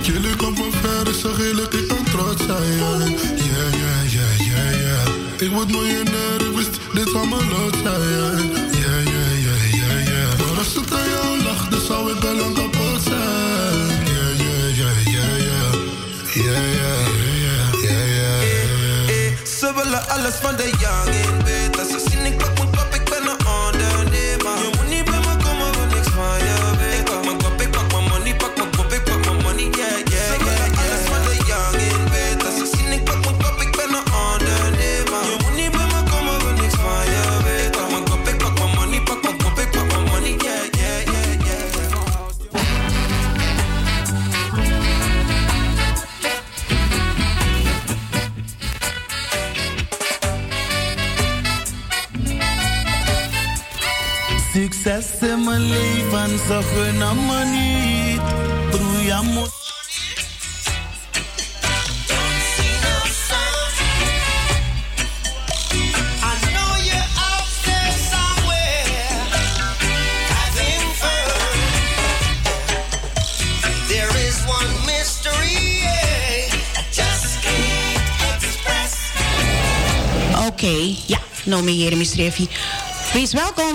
Jullie komen van ver, ik zeg eerlijk, ik ben trots zijn. Yeah. Ik word miljonair, ik wist, dit zal mijn lot zijn. Yeah. Maar als het aan jou lag, dan zou ik al lang kapot zijn. Yeah. Ze willen alles van de young in bed. Als ze zien ik pak mijn kop, ik ben een ondernemer. Je moet niet bij me komen, wil niks van je weten. Ik pak mijn kop, ik pak mijn money, pak mijn kop, ik pak mijn money, yeah. Ze willen alles van de young in bed. Als ze zien ik pak mijn kop, ik ben een ondernemer. Je moet niet bij me komen, wil niks van je weten. Ik pak mijn kop, ik pak mijn money, pak mijn kop, ik pak mijn money, yeah. Succes in mijn leven, ze gunnen me niet. Broeia moet. Oké, ja, nou meneer Mistrefi. Wees welkom.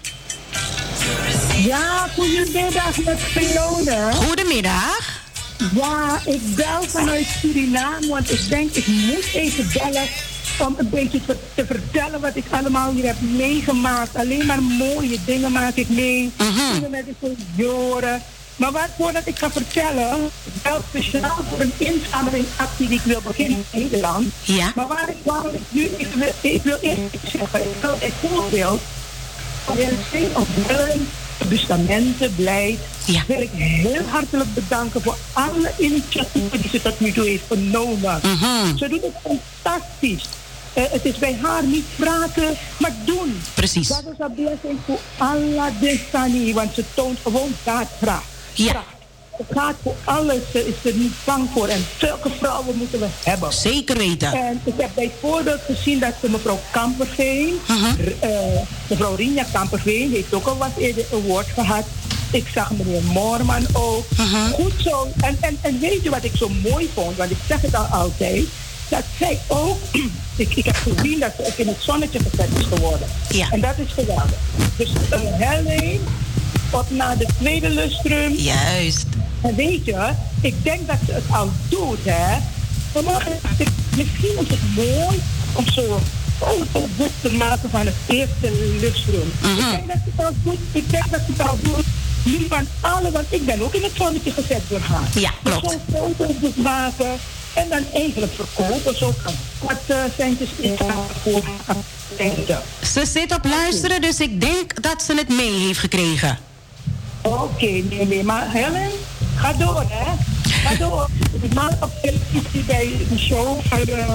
Ja, goedemiddag met Fiona. Goedemiddag. Ja, ik bel vanuit Suriname, want ik denk ik moet even bellen om een beetje te vertellen wat ik allemaal hier heb meegemaakt. Alleen maar mooie dingen maak ik mee. Dingen met de senioren. Maar voordat ik ga vertellen, wel speciaal voor een inzamelingsactie die ik wil beginnen in Nederland. Ja. Maar waar ik nu, ik wil eerst zeggen, ik wil een voorbeeld van de bustamenten, beleid. Ja. Wil ik heel hartelijk bedanken voor alle initiatieven die ze tot nu toe heeft genomen. Ze doet het fantastisch. Het is bij haar niet praten, maar doen. Precies. Dat is een blessing voor alle Destiny, want ze toont gewoon daadkracht. Ja. Het gaat voor alles, ze is er niet bang voor. En zulke vrouwen moeten we hebben. Zeker weten. En ik heb bijvoorbeeld gezien dat mevrouw Kamperveen, mevrouw Rinja Kamperveen, heeft ook al wat eerder een award gehad. Ik zag meneer Moorman ook. Goed zo. En weet je wat ik zo mooi vond? Want ik zeg het al altijd. Dat zij ook, ik heb gezien dat ze ook in het zonnetje gezet is geworden. Ja. En dat is geweldig. Dus een helling op naar de tweede lustrum. Juist. En weet je, ik denk dat ze het al doet, hè. Maar misschien is het mooi om zo een boek te maken van het eerste lustrum. Ik denk dat ze het al doet. Ik denk dat ze het al doet. Nu van alle, want ik ben ook in het zonnetje gezet door haar. Ja, klopt. Dus zo'n foto's maken en dan eigenlijk verkopen. Zo kan wat centjes in voor haar. Ze zit op luisteren, dus ik denk dat ze het mee heeft gekregen. Oké, nee, maar Helen, ga door, hè. Ga door. Ik maak op televisie bij de show van de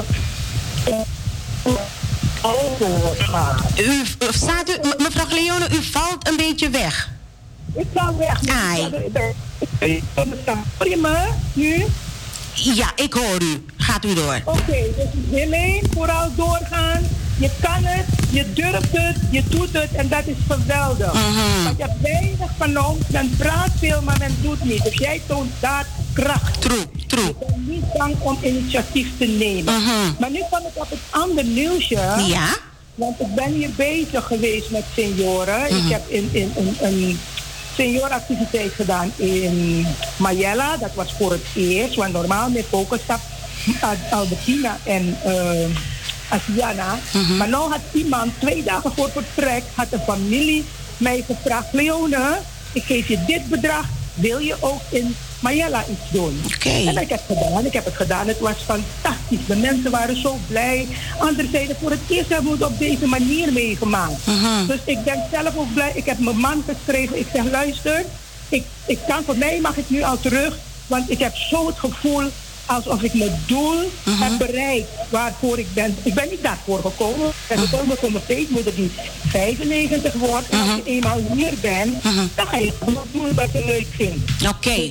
mevrouw Cleone, u valt een beetje weg. Ik val weg. Ai. Hoor je me nu? Ja, ik hoor u. Gaat u door. Oké, dus Helene, vooral doorgaan. Je kan het, je durft het, je doet het en dat is geweldig. Want je hebt weinig van ons, men praat veel, maar men doet niet. Dus jij toont daadkracht. True. Je bent niet bang om initiatief te nemen. Maar nu kom ik op het andere nieuwsje. Ja? Want ik ben hier bezig geweest met senioren. Ik heb een seniorenactiviteit gedaan in Mayella. Dat was voor het eerst, want normaal met Pokestap, Albertina en Asiana. Maar nu had iemand 2 dagen voor vertrek, had een familie mij gevraagd: Leone, ik geef je dit bedrag, wil je ook in Mayella iets doen? En ik heb het gedaan. Het was fantastisch. De mensen waren zo blij. Anderzijds, voor het eerst hebben we het op deze manier meegemaakt. Dus ik ben zelf ook blij. Ik heb mijn man geschreven. Ik zeg, luister, ik kan, voor mij mag ik nu al terug, want ik heb zo het gevoel alsof ik mijn doel heb bereikt waarvoor ik ben. Ik ben niet daarvoor gekomen. Ik ben gekomen voor mijn peetmoeder die 95 wordt. En als je eenmaal hier bent, dan ga je doen wat je leuk vindt. Oké.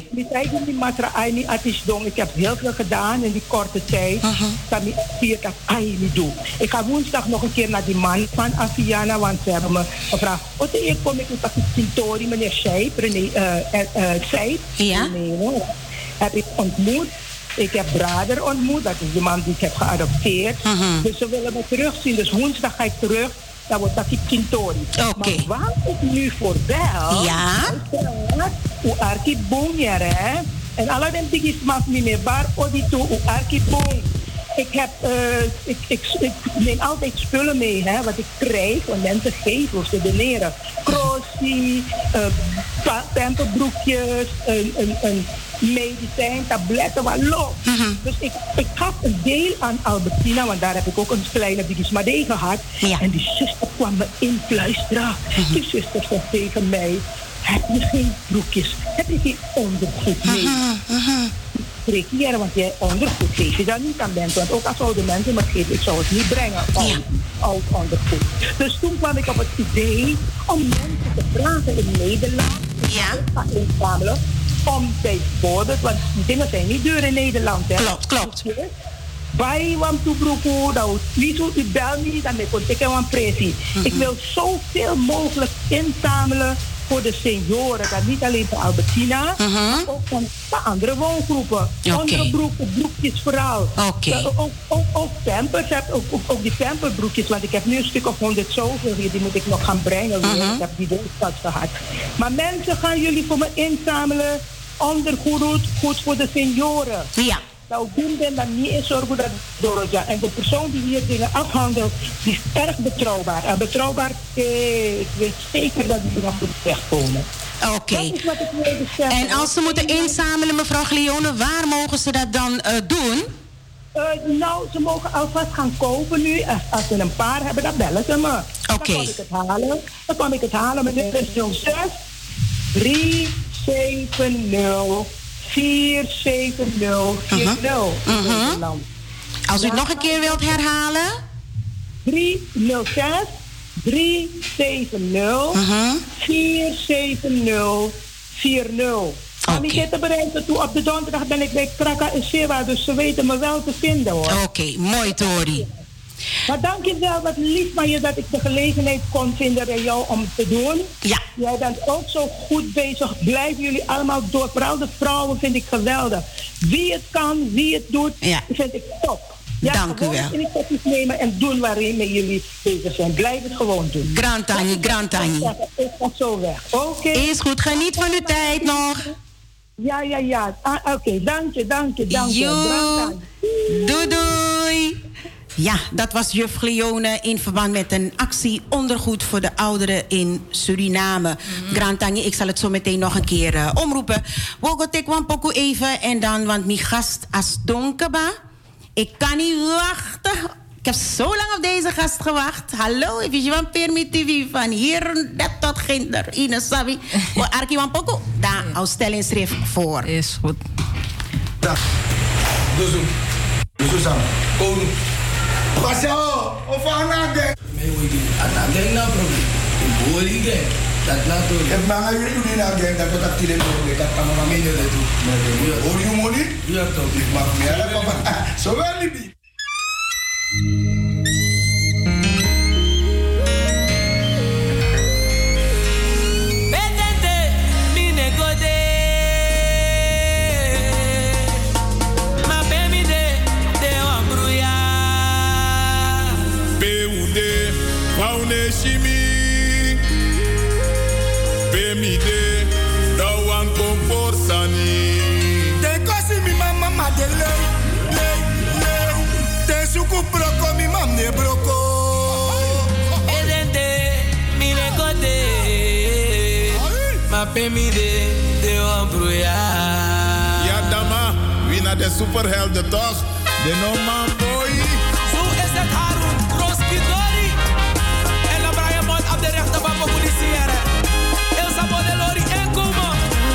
Ik heb heel veel gedaan in die korte tijd. Ik ga woensdag nog een keer naar die man van Afiana, want ze hebben me gevraagd: kom ik op het Tintori, meneer Seip, Seip. Ja. heb ik ontmoet. Ik heb Brader ontmoet, dat is de man die ik heb geadopteerd. Dus ze willen me terugzien. Dus woensdag ga ik terug. Dat wordt Taki Kintori. Oké. Maar waar ik nu voor bel... Ja? Hoe Arki Boom, hè? En alle den dingen mag niet meer. Waar Odito, hoe Arki Boom. Ik neem altijd spullen mee, hè, wat ik krijg, wat mensen geven of ze doneren. Crossie, pamperbroekjes, een medicijn, tabletten, wat loopt. Dus ik gaf een deel aan Albertina, want daar heb ik ook een kleine bigismadee gehad. Ja. En die zuster kwam me influisteren. Die zuster zegt tegen mij, heb je geen broekjes? Heb je geen ondergoed mee? Reageren, want jij ondergoed geef je dan niet aan mensen. Want ook als oude mensen me geven, ik zou het niet brengen, oud ondergoed. Dus toen kwam ik op het idee om mensen te vragen in Nederland, inzamelen, om bijvoorbeeld, want die dingen zijn niet duur in Nederland. Hè? Klopt. Bij want toe broeko, dat wie u bel me, dan kon ik een pressie. Ik wil zoveel mogelijk inzamelen voor de senioren. Dat niet alleen voor Albertina, maar ook van de andere woongroepen. Onderbroeken, broekjes vooral. Ook pampers, ook die pamperbroekjes, want ik heb nu een stuk of 100 zoveel hier, die moet ik nog gaan brengen. Ik heb die doodstad gehad. Maar mensen, gaan jullie voor me inzamelen? Ondergoed, goed voor de senioren. Ja. Nou, doen we dan niet in zorgen dat Doroja. En de persoon die hier dingen afhandelt, die is erg betrouwbaar. En betrouwbaar, ik weet zeker dat die nog goed wegkomen. Oké. En als ze moeten inzamelen, mevrouw Glione, waar mogen ze dat dan doen? Nou, ze mogen alvast gaan kopen nu. Als ze een paar hebben, dan bellen ze me. Oké. Dan kan ik het halen met de 06 370 47040. Als u het nog een keer wilt herhalen? 306 370 47040. Om je te bereiken toe op de donderdag ben ik bij Kraka en Sewa, dus ze weten me wel te vinden, hoor. Oké, mooi, Tori. Maar dank je wel, wat lief van je dat ik de gelegenheid kon vinden bij jou om het te doen. Ja. Jij bent ook zo goed bezig. Blijven jullie allemaal door. Vooral de vrouwen vind ik geweldig. Wie het kan, wie het doet, vind ik top. Ja, dank u wel. Initiatief nemen en doen waarin jullie bezig zijn. Blijf het gewoon doen. Grand Tanje. Ik ga zo weg. Oké. Is goed, geniet van uw tijd nog. Ja. Oké, dank je. Doei. Ja, dat was juf Glione in verband met een actie ondergoed voor de ouderen in Suriname. Grand Tanje, ik zal het zo meteen nog een keer omroepen. Wogotek Wampoku even en dan, want mijn gast as donkeba. Ik kan niet wachten. Ik heb zo lang op deze gast gewacht. Hallo, if je van permittief van hier net tot ginder. Ine Sabi. Arki Wampoku, daar als stellingsschrift voor. Is goed. Dag. Dus samen. Kom. Pasal, of anageng. Mij wil je anageng na probleem. Ik hoor je dat natuurlijk. Ik ben aan jullie doen anageng dat ik tiren doen. Ik heb allemaal minder naartoe. Hoor je money? Ja toch. Ik mag meer papa. Zo wel niet. Shimi Bemide Dawan Komporsani Te kosi mi mama de le Te suku broko mi mam ne broko Edende mi le kote Ma Bemide Dawan Bruya Ja dama, wie naar de superhelden toch? De no man boy. Zo is het Harun Roskidori op de rechterbank van Polisiëren. Elsa Modelori en Kuma.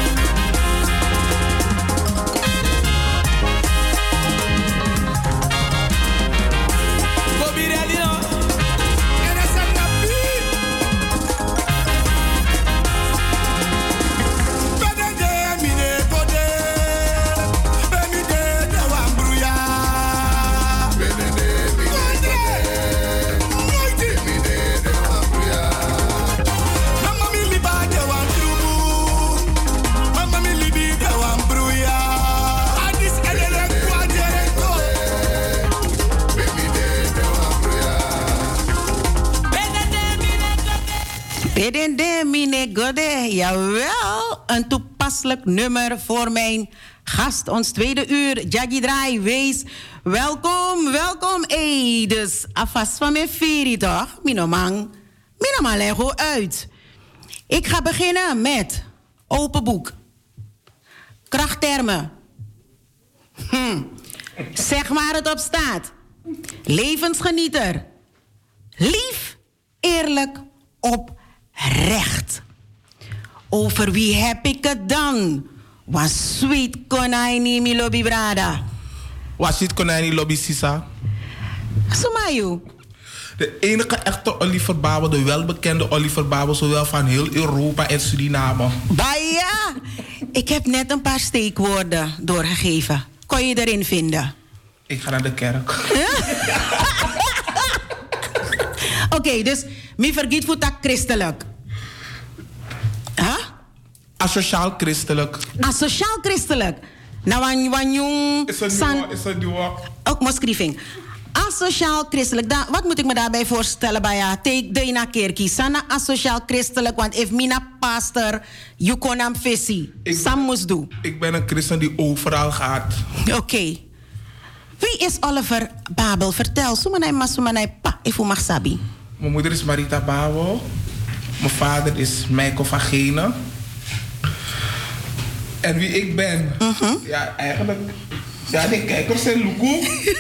Kobi Realino. En dat is een nabi. Bedende mine kode. Bemide de wambruya. Gode. Jawel, een toepasselijk nummer voor mijn gast. Ons tweede uur, Jaggy Draai, wees welkom. Dus afvast van mijn vieri toch? Minomang lego uit. Ik ga beginnen met open boek. Krachttermen. Zeg waar het op staat. Levensgenieter. Lief, eerlijk, oprecht. Over wie heb ik het dan? Was sweet konijni mi lobby brada. Was sweet konijni lobby sisa? Sumayu. De enige echte Oliver Babel, de welbekende Oliver Babel, zowel van heel Europa en Suriname. Baya! Ik heb net een paar steekwoorden doorgegeven. Kon je erin vinden? Ik ga naar de kerk. Oké, dus mi vergiet voor dat christelijk. Huh? Asociaal christelijk. Asociaal christelijk. Nou, wanjong. Is een nieuwe. Ook moschrieving. Asociaal christelijk. Wat moet ik me daarbij voorstellen bij ja? Take de kerkie. Sana asociaal christelijk, want if mina pastor, you konam fesi. Sam moest doen. Ik ben een christen die overal gaat. Oké. Wie is Oliver Babel? Vertel. Sumanai pa. Ifu magsabi. Mijn moeder is Marita Babel. Mijn vader is Michael van Genen. En wie ik ben? Ja, eigenlijk. Ja, de kijkers zijn Luku.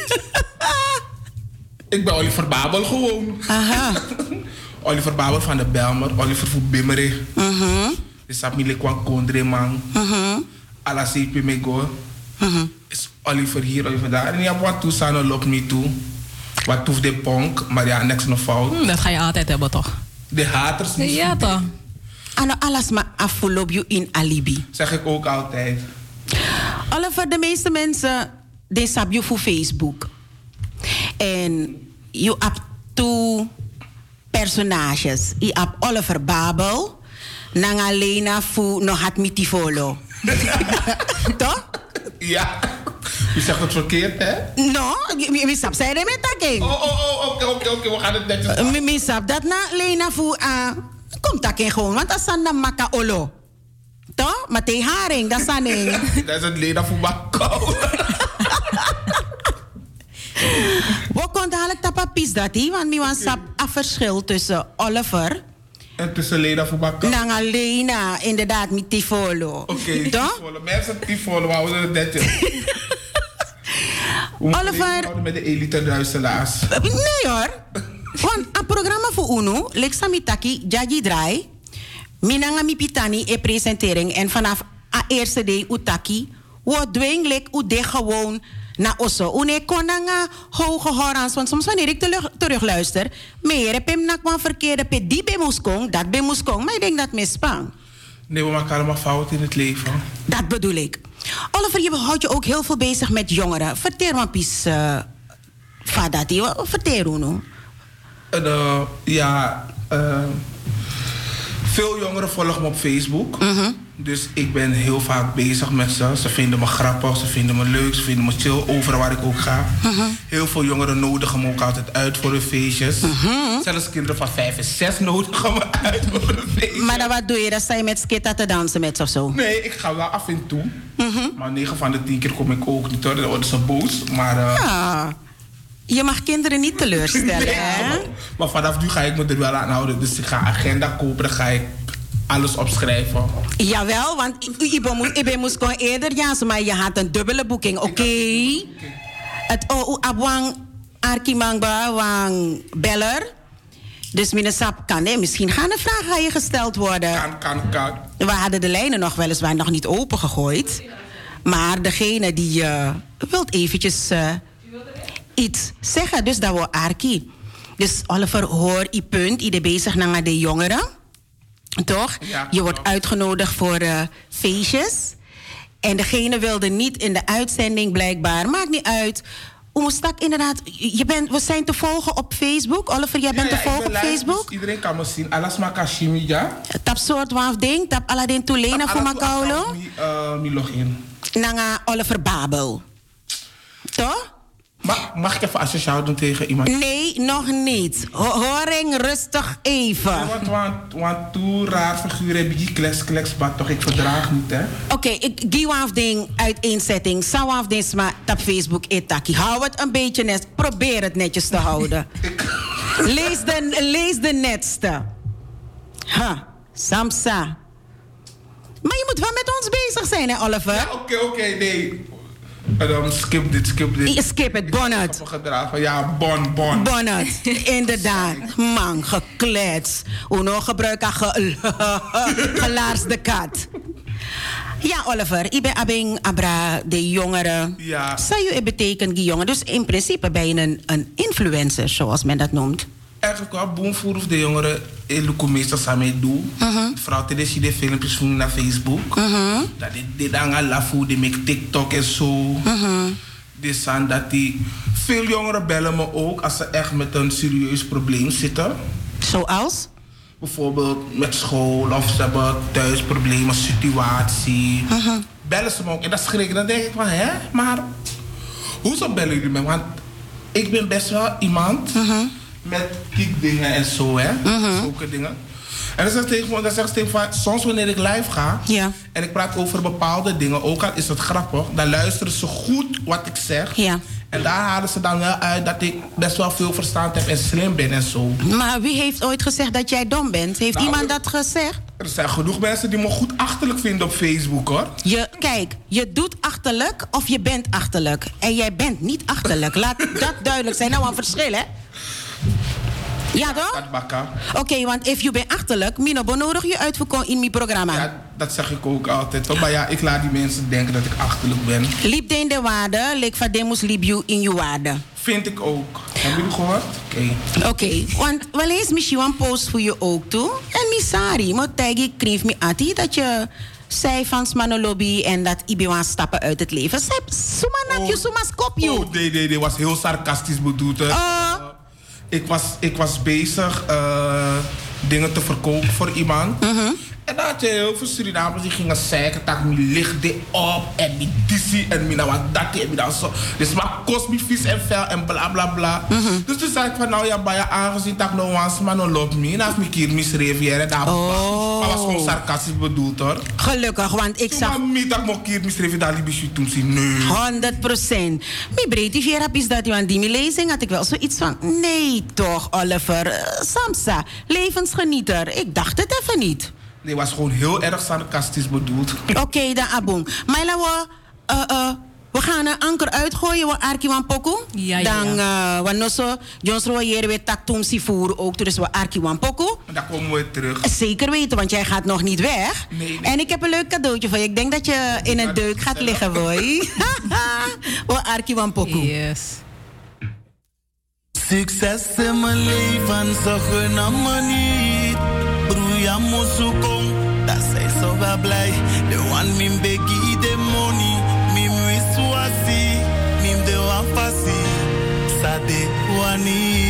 Ik ben Oliver Babel gewoon. Aha. Oliver Babel van de Belmer. Oliver van Bimmerig. Dus dat milik kwam kondre man. Alla sepi me go. Is Oliver hier, Oliver daar. En je hebt wat toestaan loopt niet toe. Wat toef de ponk, maar ja, niks nog fout. Dat ga je altijd hebben, toch? De haters. Ja, toch? Ano alles maar afvolop je in alibi. Zeg ik ook altijd. Oliver, de meeste mensen, die sab je voor Facebook. En je hebt twee personages. Je hebt Oliver Babel. Nanga Lena voor nog het mitifolo. Toch? Ja. Je zegt het verkeerd, hè? No, wie sab zei er met taking. Oké, we gaan het netjes. Mi sab dat na Lena voor komt taking gewoon, want dat is dan maka olo. Toch? Maar te haring, dat is dan een. Dat is het Lena voor Bakkou. Wat kon dadelijk dat papies dat hij? Want mi was sab een verschil tussen Oliver en tussen Lena voor Bakkou. Nanga Lena, inderdaad, met Tifolo. Oké, toch? Mensen Tifolo, we houden het netjes. Oliver. Met de elite luisteraars. Nee hoor. Want een programma voor UNO, Lexa Mitaki, Jaggy Draai, Minanga Mipitani e presentering. En vanaf a eerste day Utaki, wat dwingelijk ude gewoon na osso. Une konanga hoge horans, want soms wanneer ik terugluister, meer heb hem nak verkeerde pe die bemoeskong, dat bemoeskong. Maar ik denk dat mispang. Nee, we maken allemaal fouten in het leven. Dat bedoel ik. Oliver, je houdt je ook heel veel bezig met jongeren. Vertel maar pies, Fadati. Vertel hoe veel jongeren volgen me op Facebook. Dus ik ben heel vaak bezig met ze. Ze vinden me grappig, ze vinden me leuk, ze vinden me chill. Overal waar ik ook ga. Heel veel jongeren nodigen me ook altijd uit voor hun feestjes. Zelfs kinderen van 5 en 6 nodigen me uit voor hun feestjes. Maar dan wat doe je? Dan sta je met skita te dansen met ze of zo? Nee, ik ga wel af en toe. Maar 9 van de 10 keer kom ik ook niet hoor. Dan worden ze boos. Maar, ja. Je mag kinderen niet teleurstellen, nee, hè? Maar vanaf nu ga ik me er wel aan houden. Dus ik ga een agenda kopen, dan ga ik alles opschrijven. Jawel, want ik moest gewoon eerder ja, maar je had een dubbele boeking, oké? Het abwang arkimangba wang beller. Dus minnesap kan, hè? Misschien gaan er vragen aan je gesteld worden. Kan. We hadden de lijnen nog weliswaar nog niet open gegooid. Maar degene die wilt eventjes iets zeggen, dus dat we Arki. Dus Oliver, hoor je punt, ieder bezig naar de jongeren. Toch? Ja, je wordt uitgenodigd voor feestjes. En degene wilde niet in de uitzending blijkbaar. Maakt niet uit. Oemustak, inderdaad, we zijn te volgen op Facebook. Oliver, jij bent te volgen op Facebook? Dus iedereen kan me zien. Alles maar Kashimi, ja? Tap soort waf ding. Tap Aladdin Tulena voor Makaulo. Mi login. Nanga Oliver Babel. Toch? Mag ik even asociaal doen tegen iemand? Nee, nog niet. Horing, rustig even. Want toen raar figuur heb je kleks, maar toch, ik verdraag niet, hè? Oké, ik geef af ding uiteenzetting. Zou af ding maar op Facebook etaki. Hou het een beetje net. Probeer het netjes te houden. Lees de netste. Samsa. Maar je moet wel met ons bezig zijn, hè, Oliver? Ja, oké, nee. Skip dit. Skip het, bonnet. Ja, bon. Bonnet, inderdaad. Man, geklets. Uno gebruik gelaarsde kat. Ja, Oliver, ik ben abing abra de jongeren. Ja. Zou je betekenen die jongen? Dus in principe ben je een influencer, zoals men dat noemt. Eigenlijk wel boomvoer of de jongeren in de meestal samen doen. Vooral tijdens je de filmpjes van naar Facebook. Dat die dan al lafu, die make TikTok en zo. Dus dat die veel jongeren bellen me ook als ze echt met een serieus probleem zitten. Zoals? Bijvoorbeeld met school of ze hebben thuis problemen, situatie. Bellen ze me ook en dat schrik ik. Dan denk ik van, hè, maar hoezo bellen jullie me? Want ik ben best wel iemand met kiekdingen en zo, hè. Zulke dingen. En dan zegt ze tegen van, soms wanneer ik live ga en ik praat over bepaalde dingen, ook al is het grappig, dan luisteren ze goed wat ik zeg. Ja. En daar halen ze dan wel uit dat ik best wel veel verstand heb en slim ben en zo. Maar wie heeft ooit gezegd dat jij dom bent? Heeft iemand dat gezegd? Er zijn genoeg mensen die me goed achterlijk vinden op Facebook, hoor. Kijk, je doet achterlijk of je bent achterlijk. En jij bent niet achterlijk. Laat dat duidelijk zijn. Nou, een verschil, hè? Ja, toch? Oké, want if je bent achterlijk, Mino benodig je uit voor in mijn programma. Ja, dat zeg ik ook altijd. Toch? Maar ja, ik laat die mensen denken dat ik achterlijk ben. Liep de in de waarde, leek van de moest liep je in je waarde. Vind ik ook. Hebben jullie gehoord? Oké, want wel eens misschien een post voor je ook toe. En misari, maar tegen ik kreeg me ati dat je zei van Smanolobby en dat Ibiwan stappen uit het leven. Suma skopje. Oh, nee, was heel sarcastisch bedoeld. Ik was bezig dingen te verkopen voor iemand. En dan had je heel veel Surinamers die gingen zeggen dat mi ligt dit op en mi dissie en mi nou wat dat en mi dan zo. Dus maar kost mi vis en vel en bla bla bla. Dus toen zei ik van nou ja, bij je aangezien dat ik nou was, maar nou loopt me. En dan heb ik hier misreviëren. Dat was gewoon sarcastisch bedoeld, hoor. Gelukkig, want ik zag... Maar niet dat ik nog een keer misreviëren, dat liep je toen zien. Nee. 100%. Mi breed die vier is dat, want die mi lezing had ik wel zoiets van... Nee toch, Oliver. Samsa, levensgenieter. Ik dacht het even niet. Nee, was gewoon heel erg sarcastisch bedoeld. Oké, dan aboom. Maar we gaan een anker uitgooien, we arki wan poku. Ja. Dan, wanoso, Jonsro hier weer taktum si voeren ook, dus we arki wan poku. Dan komen we terug. Zeker weten, want jij gaat nog niet weg. Nee. En ik heb een leuk cadeautje voor je. Ik denk dat je in een deuk gaat liggen, boy. We arki wan poku. Yes. Succes in mijn leven, zo gun me niet. Broeia moesukong, dat zij zo wel blij. De one min begi de money, min wiswasi, min de wan passi, sade wani.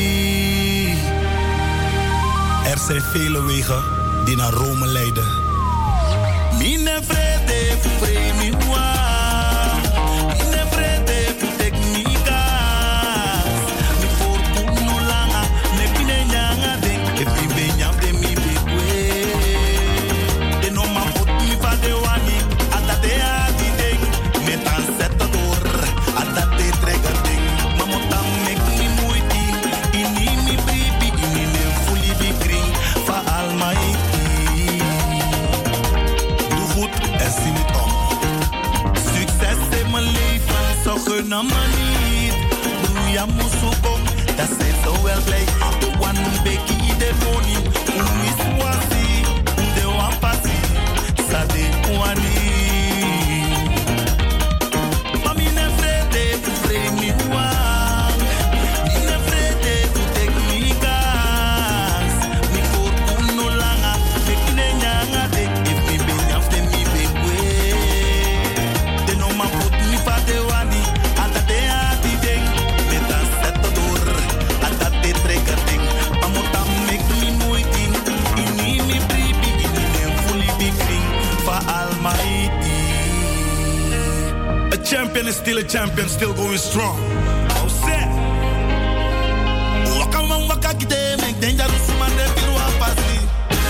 Er zijn vele wegen die naar Rome leiden. Mine vrede, vrede, na maniet, broeia moesukong, dat zij zo wel blij. De one beki de money, is wasi, de one passi, sade wani. Mami ne vrede, vrede mi wang, mi ne vrede, tu tek mi gas, mi for uno langa, beki ne nyanga de, if mi ben afte mi ben we, de no man put mi pa de wani. A champion is still a champion, still going strong. wakakite mek dangerous man de pirwa pasi.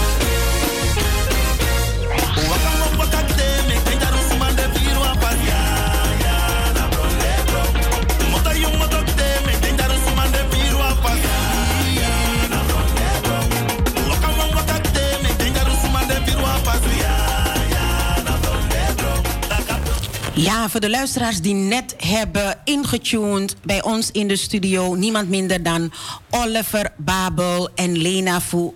Wakang wakakite mek dangerous man de pirwa pasi. Ya na bolero. Mota yung mota kite mek dangerous man de pirwa pasi. Ya na bolero. Wakang wakakite mek dangerous man de pirwa pasi. Ja, voor de luisteraars die net hebben ingetuned bij ons in de studio, niemand minder dan Oliver Babel en Lena Fu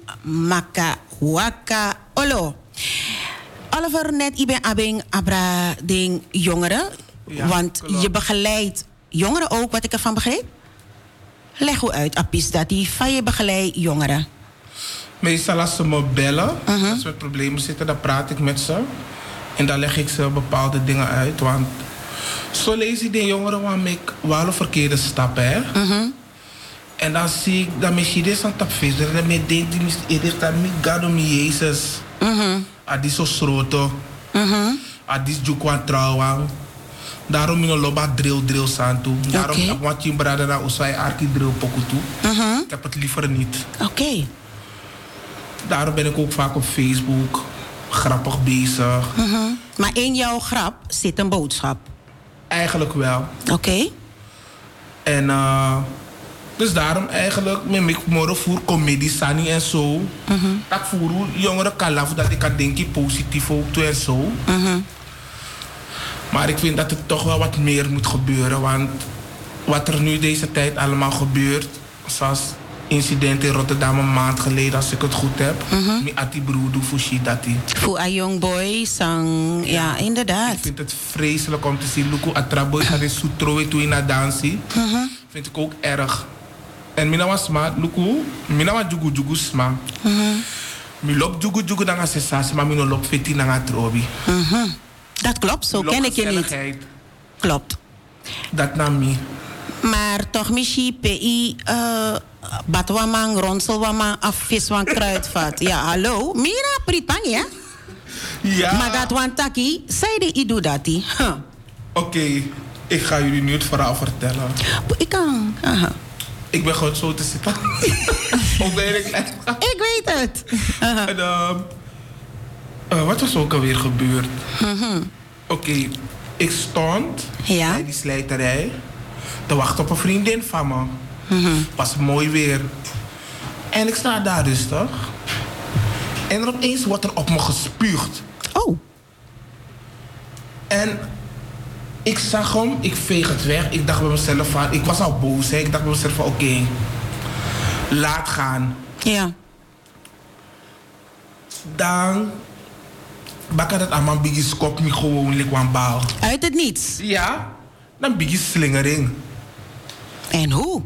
Makawaka Olo. Oliver, net ik ben abing abra ding jongeren, Ja, want klopt. je begeleidt jongeren ook, wat ik ervan begreep. Leg hoe uit, Apis, dat die van je begeleidt jongeren. Meestal als ze me bellen, als ze met problemen zitten, dan praat ik met ze. En dan leg ik ze bepaalde dingen uit. Want zo lees ik de jongeren waarmee ik wel verkeerde stappen heb. En dan zie ik dat misschien dit aan het vissen. En dan denk ik dat ik ga om Jezus. Die zo schroten. Die jukwan trouwen. Daarom in een loba drill staan toe. Daarom wat je brada na usai arki drill poku toe. Ik heb het liever niet. Oké. Daarom ben ik ook vaak op Facebook grappig bezig. Maar in jouw grap zit een boodschap. Eigenlijk wel. Oké. En dus daarom eigenlijk met ik morgen voor comedie sani en zo. Dat voor jongeren kan laten dat ik kan denken positief ook toe en zo. Maar ik vind dat er toch wel wat meer moet gebeuren. Want wat er nu deze tijd allemaal gebeurt, zoals incident in Rotterdam een maand geleden, als ik het goed heb. Mi ati broedu fushi dati. Voor een young boy, sang, ja, inderdaad. Ik vind het vreselijk om te zien. Luku atraboy gaat in Soetroe toe in na dansie. Vind ik ook erg. En mina was sma, Luku, mina was jugu sma. Mi lop jugu dan als sesas, maar mi no lop feti dan atrobi. Dat klopt, zo ken ik je niet. Klopt. Dat na mi. Maar toch misschien PI, batwamang, ronselwamang, afviswang, kruidvat. Ja, hallo. Mira, pritpang, ja? Ja. Maar dat wan taki, zei de idu dati. Oké, ik ga jullie nu het verhaal vertellen. Ik kan. Aha. Ik ben gewoon zo te zitten. Ook ben ik echt. Ik weet het. En, wat was ook alweer gebeurd? Oké, ik stond bij die slijterij te wachten op een vriendin van me. Was mooi weer. En ik sta daar rustig. En er opeens wordt er op me gespuugd. Oh. En ik zag hem, ik veeg het weg. Ik dacht bij mezelf van, ik was al boos. Hè. Ik dacht bij mezelf van, oké, laat gaan. Ja. Dan bakken dat aan mijn biggie skop me gewoon like een baal. Uit het niets? Ja, dan biggie slingering. En hoe?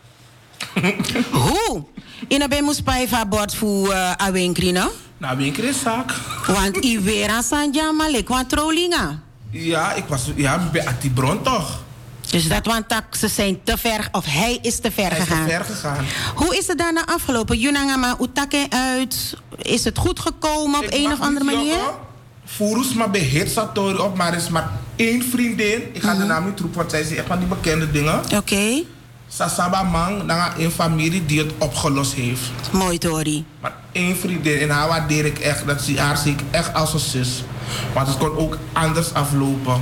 Hoe? In een moest bij van bord voor Awenkri, no? Nou, Awenkri is zaak. Want i weer aan Sanja, maar ik was trollinga. Ja, ik ben at die bron toch. Dus dat want ze zijn te ver, of hij is te ver gegaan. Hij is te ver gegaan. Hoe is het daarna afgelopen? Junangama Utake uit. Is het goed gekomen op een of andere manier? Furus maar bij Hitsatori op, maar er is maar één vriendin. Ik ga de naam niet roepen, want zij is echt van die bekende dingen. Oké. Sasaba Mang, dan een familie die het opgelost heeft. Mooi, Tori. Maar één vriendin, en haar waardeer ik echt, haar zie ik echt als een zus. Want het kon ook anders aflopen.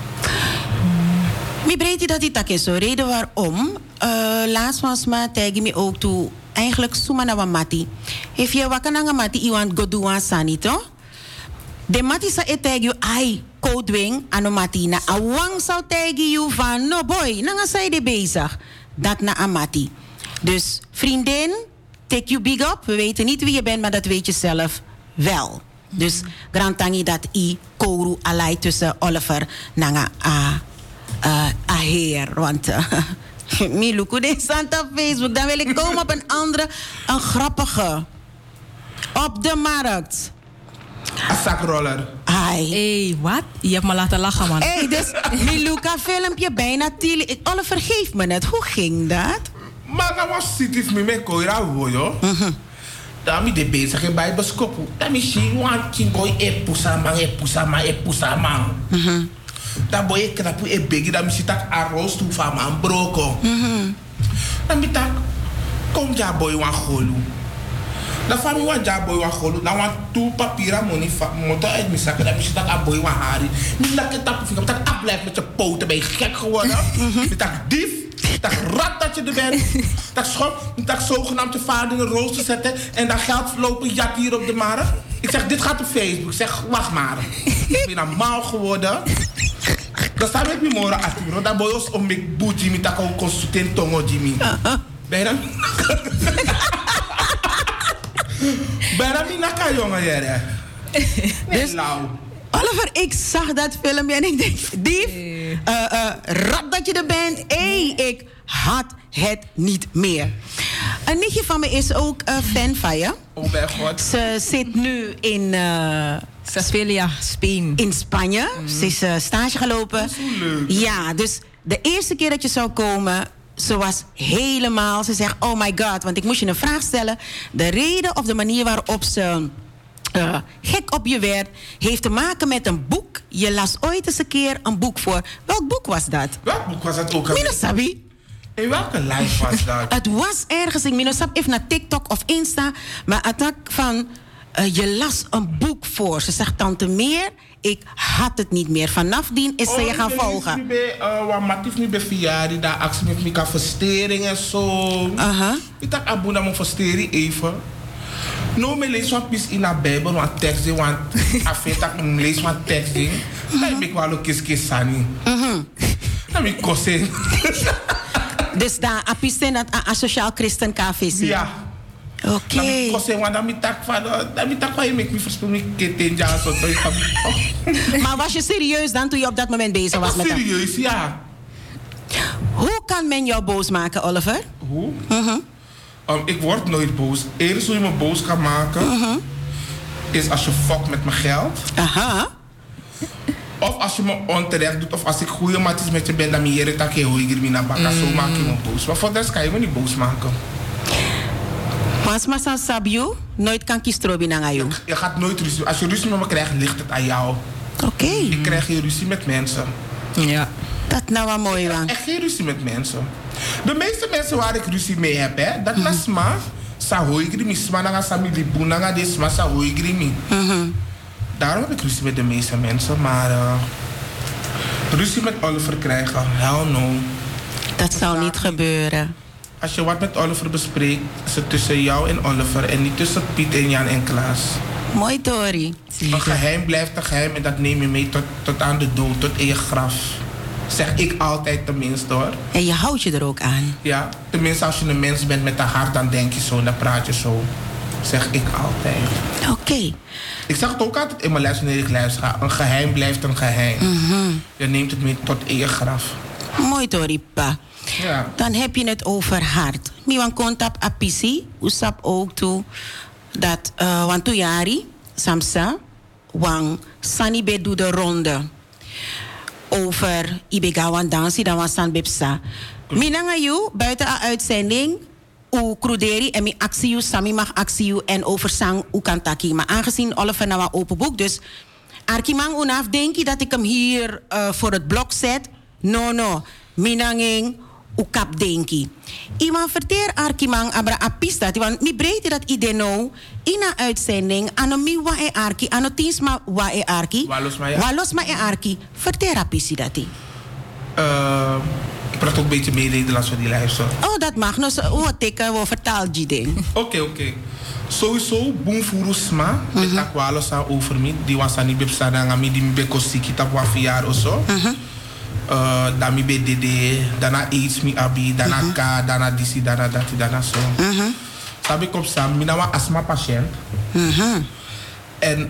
Mi breedte dat die tak is zo. Reden waarom. Laatst was maar tegen me ook toe. Eigenlijk suma wa mati. If je wakananga mati iwan goduan sanito. De mati sa tegen you ai kodwing anomati na awang zou tegen you van no boy. Nanga zij de bezig. Dat na amati. Dus vriendin, take you big up. We weten niet wie je bent, maar dat weet je zelf wel. Dus grantangi dat i koru alai tussen Oliver nanga heer. Want Miluku de staat op Facebook. Dan wil ik komen op een grappige. Op de markt. Een zakroller. Ai. Hé, wat? Je hebt me laten lachen, man. Hé, dus Miluka filmpje bijna tili. Oliver, geef me het. Hoe ging dat? Maar dan was het met mijn koira hoor. Dan ben je bezig bij beskoppen. Dan ben je want je boy epusamang. Dan boy ik dat je begi dan zit dat arroz toe van man broko. Dan ben je kom ja boy wan golu. Da fami wan ja boy wan golu. Dan wan tu papira money motor uit mijn zak. Dan misschien dat a boy wan hari. Niet lekker tappen vinger. Dat afblijft met je poten. Ben je gek geworden? Met dat dief. Dat rat dat je er bent. Dat schop. Dat zogenaamd je vader in een rooster zetten. En dat geld lopen jat hier op de markt. Ik zeg, dit gaat op Facebook. Ik zeg, wacht maar. Ik ben normaal geworden. Dan sta ik met mijn moeder achter. Dat boy is om mijn boet Jimmy. Dat kan ook consulten tongo Jimmy. Ben je dan? Ben je dan niet naka jongen jere? Dus, Oliver, ik zag dat filmpje en ik denk, dief, rap dat je er bent. Ik had het niet meer. Een nichtje van me is ook fan van je. Oh mijn god. Ze zit nu in Sevilla, Spanje. In Spanje. Ze is stage gelopen. Dat is zo leuk. Ja, dus de eerste keer dat je zou komen, ze was helemaal. Ze zegt, oh my god, want ik moest je een vraag stellen. De reden of de manier waarop ze gek op je werd, heeft te maken met een boek. Je las ooit eens een keer een boek voor. Welk boek was dat? Welk boek was dat ook? Mina Sabi. In welke live was dat? Het was ergens, ik Minosap even naar TikTok of Insta, maar attack van, je las een boek voor. Ze zegt, tante Meer, ik had het niet meer. Vanaf dien is ze je gaan volgen. Wat Matief nu bij Fiari, daar actie met Mika verstering en zo. Ik dacht, abona mijn verstering even. No, me lees wat pis in de Bijbel, want tekst, want afijn dat ik lees wat tekst, dan heb ik wel een kies sani. Dan heb ik kosten. Dus daar apisten dat een sociaal christen café zie. Ja. Oké. Dan heb ik kosten, want dan heb ik je met me verspelen, ik keten ja zo. Maar was je serieus dan toen je op dat moment bezig was met hem? Serieus, ja. Hoe kan men jou boos maken, Oliver? Hoe? Ik word nooit boos. Eerst hoe je me boos kan maken, is als je fokt met mijn geld. Of als je me onterecht doet, of als ik goede matties met je ben, dan meer dat je hoor naar bakken. Zo maak je me boos. Maar voor de rest kan je me niet boos maken. Pas maar san sabio, nooit kan kistrobi naar jou. Je gaat nooit ruzie. Als je ruzie met me krijgt, ligt het aan jou. Oké. Ik krijg geen ruzie met mensen. Ja. Dat nou wel mooi, man. Echt geen ruzie met mensen. De meeste mensen waar ik ruzie mee heb, hè, dat is maar sa hoi grimi, sma nanga sami libu nanga des ma sa hoi grimi. Daarom heb ik ruzie met de meeste mensen, maar ruzie met Oliver krijgen, hell no. Dat zal niet gebeuren. Als je wat met Oliver bespreekt, is het tussen jou en Oliver en niet tussen Piet en Jan en Klaas. Mooi, Tori. Een geheim blijft een geheim en dat neem je mee tot aan de dood, tot in je graf. Zeg ik altijd tenminste hoor. En je houdt je er ook aan. Ja, tenminste als je een mens bent met een hart, dan denk je zo, dan praat je zo. Zeg ik altijd. Oké. Ik zeg het ook altijd in mijn les wanneer ik les ga. Een geheim blijft een geheim. Je neemt het mee tot in je graf. Mooi, Tori, pa. Ja. Dan heb je het over hart. Miwan kontap apisi, usap ook toe dat want toejari, samsa, wang sani doe de ronde. Over Ibegawan dansie, dan was aan Bipsa. Minanga you, buiten een uitzending, u kruderi en mi actie you, sami mag actie you en over sang u kantaki. Maar aangezien Oliver nou een open boek, dus Arkimang unaf, denk je dat ik hem hier voor het blok zet? No. Minanging u kap denki. Iman verteer Arkimang abra apista, want mi breedte dat idee nou in een uitzending ano mi wa e arki, ano tinsma wa e arki. Walos ma e arki. Verteer apisi dat die. Ik praat ook een beetje mee Nederlands voor die luisteren. Oh, dat mag. Nou, wat ik vertaal die ding. Oké. Sowieso, boem furusma, met akwalo sa over me, die was aan die bepsada ngami die mi be kosiki tap wa fiar of zo. Dan mi be dede, daarna iets mi abi, daarna ka, daarna disi, daarna dati, daarna zo. Sabi ik op sam, mi na wa asma patiënt. En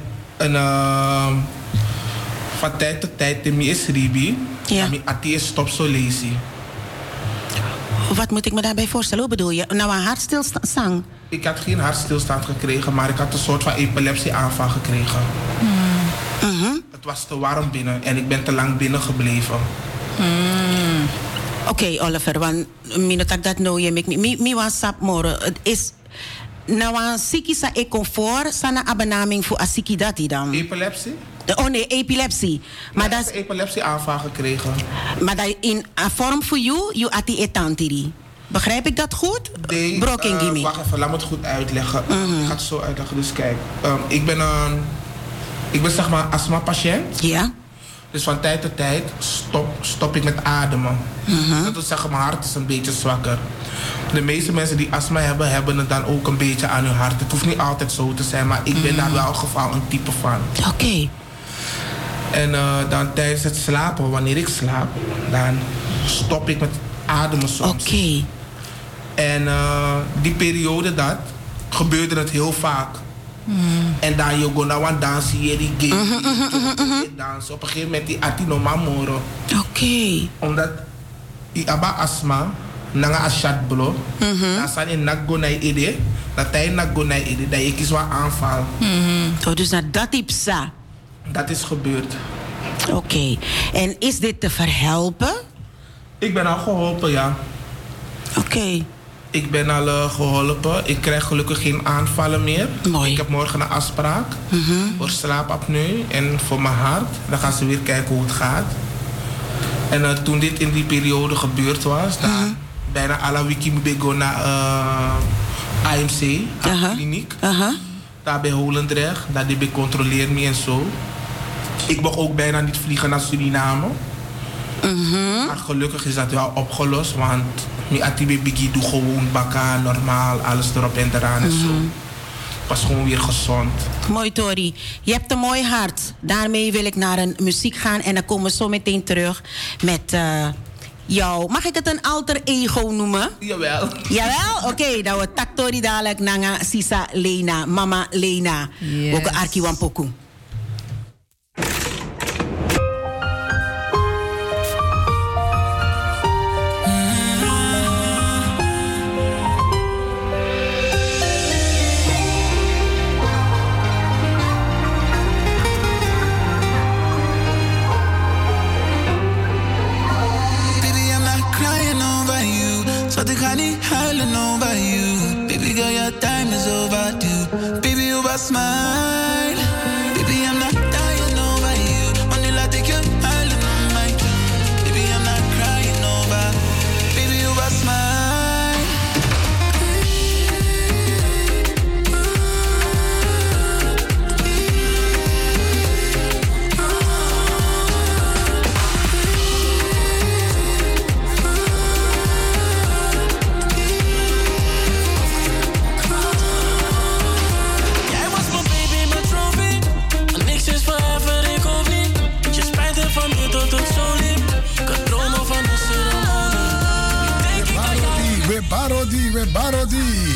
van tijd tot tijd, mi is ribi, mi ati is stop zo lazy. Wat moet ik me daarbij voorstellen? Hoe bedoel je? Nou, een hartstilstand? Ik had geen hartstilstand gekregen, maar ik had een soort van epilepsieaanval gekregen. Het was te warm binnen en ik ben te lang binnen gebleven. Oké, Oliver, want minutak dat nou je mi was sap moro. Het is nou een siki sa e comfort sana abenaming voor asiki dati dan. Epilepsie? Oh nee, epilepsie. Maar dat is epilepsieaanval gekregen. Maar dat in een vorm voor you ati etantiri. Begrijp ik dat goed? Nee, Broken Gimme. wacht even, laat me het goed uitleggen. Ik ga het zo uitleggen. Dus kijk, ik ben zeg maar astma-patiënt. Ja. Dus van tijd tot tijd stop ik met ademen. Dat wil zeggen, mijn hart is een beetje zwakker. De meeste mensen die astma hebben, hebben het dan ook een beetje aan hun hart. Het hoeft niet altijd zo te zijn, maar ik ben daar wel geval een type van. Oké. En dan tijdens het slapen, wanneer ik slaap, dan stop ik met ademen soms. Oké. En die periode dat gebeurde het heel vaak. En dan je go naar dansen, je die game, dansen. Op een gegeven moment die atino mamoro. Oké. Omdat ik aba astma, nanga ashat blo, dan san in nak go naar ide, dat hij nak go naar ide, dat ik is wat aanval. Dus dat tipsa. Dat is gebeurd. Oké. En is dit te verhelpen? Ik ben al geholpen, ja. Oké. Ik ben al geholpen. Ik krijg gelukkig geen aanvallen meer. Mooi. Ik heb morgen een afspraak voor slaapapneu en voor mijn hart. Dan gaan ze weer kijken hoe het gaat. En toen dit in die periode gebeurd was, dan bijna alle wiki bego naar AMC, kliniek. Daar bij Holendrecht. Daar die controleer me en zo. Ik mag ook bijna niet vliegen naar Suriname. Maar gelukkig is dat wel opgelost, want mi atibe bigi doe gewoon bakka, normaal, alles erop en eraan en zo. Was gewoon weer gezond. Mooi, Tori. Je hebt een mooi hart. Daarmee wil ik naar een muziek gaan en dan komen we zo meteen terug met jou. Mag ik het een alter ego noemen? Jawel. Jawel? Oké, dan wordt tak Tori dadelijk nanga Sisa Lena, Mama Lena. Yes. Ook een Arki Wampoku. Zat ik ga niet huilen over you. Baby girl, your time is overdue. Baby, you was mine. Baby, I'm not dying over you. Wanneer laat ik je huilen om mij? Baby, I'm not crying over. Baby, you was mine. We Barodi.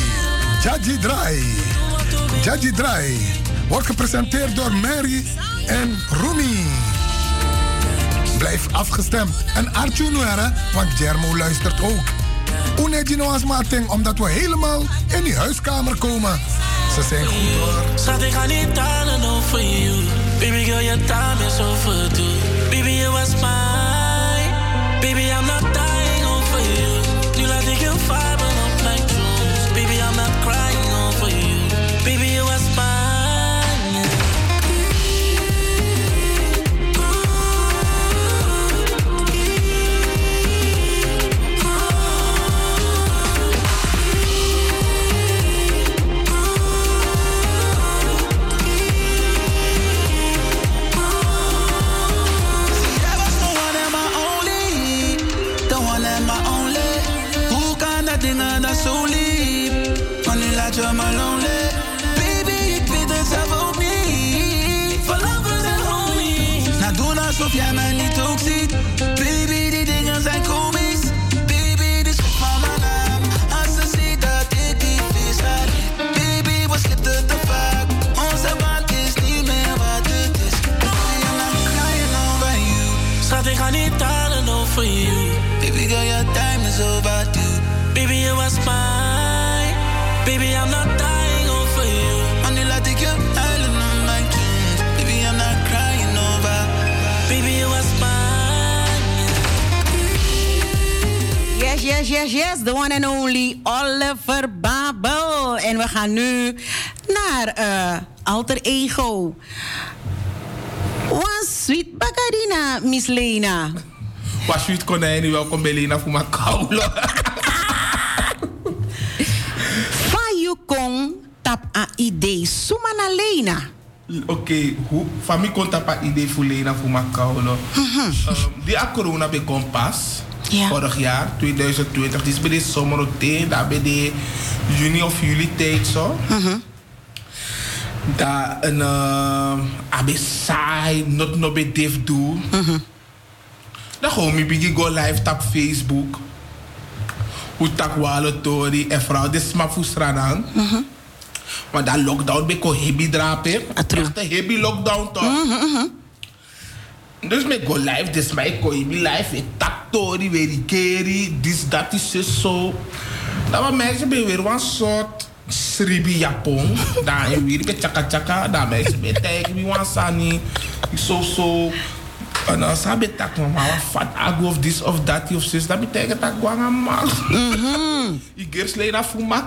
Jaji Drai. Wordt gepresenteerd door Mary en Rumi. Blijf afgestemd. En Arjun Nuera, want Jermo luistert ook. Unedino als Martin, omdat we helemaal in die huiskamer komen. Ze zijn goed hoor. Schat, ik ga niet talen over you. Baby girl, your time is overdue. Baby, you was mine. Baby, I'm not dying over you. Nu laat ik je viben op mijn tunes. Baby, I'm not crying over you. Baby, you was mine. Zo lief, maar nu laat je me lonely. Baby, ik weet het zelf ook niet. Vanaf we zijn homies. Nou, doen alsof jij mij niet ook ziet. Baby, die dingen zijn komisch. Baby, die schrift van mijn naam. Als ze ziet dat ik die vis ga lief. Baby, we slipten te vaak. Onze band is niet meer wat het is. Baby, I'm not crying over you. Schat, ik ga niet talen over you. Baby girl, your time is overdue. Baby, you was mine. Baby, I'm not dying over you. Maar nu laat ik je huilen om mijn tunes. Baby, I'm not crying over. Baby, you was mine. Yes, yes, yes, yes. The one and only Oliver Babel. En we gaan nu naar alter ego. One sweet bacadina, Miss Lena. Was sweet konijn, welkom bij Lena voor mijn koude. tap a idee sumana Lena. Oké, hoe van mij komt dat een idee voor Lena voor Macau. Die corona begon pas. Ja. Vorig jaar, 2020. Dus bij de zomer, daar bij de juni of juli tijd zo. Dat een abe saai, not no be def doen. Dan gewoon me begin go live op Facebook. Hoe tak wale tori en vrouw de sma fusranang. Maar dat lockdown beko heavy drapen. Echt een heavy lockdown toch. Dus me go live, dus mij ko heavy live. Ik tak tori, weer keri, dis dat is zo. Dan was mensen weer een soort sribi Japon. Dan je weer een chaka chaka. Dan mensen weer tegen wie wan sani. Zo. En dan sabi tak mama fat ago of this of that of zus. Dan betekent dat gewoon een man. Ik geef Lena voor me.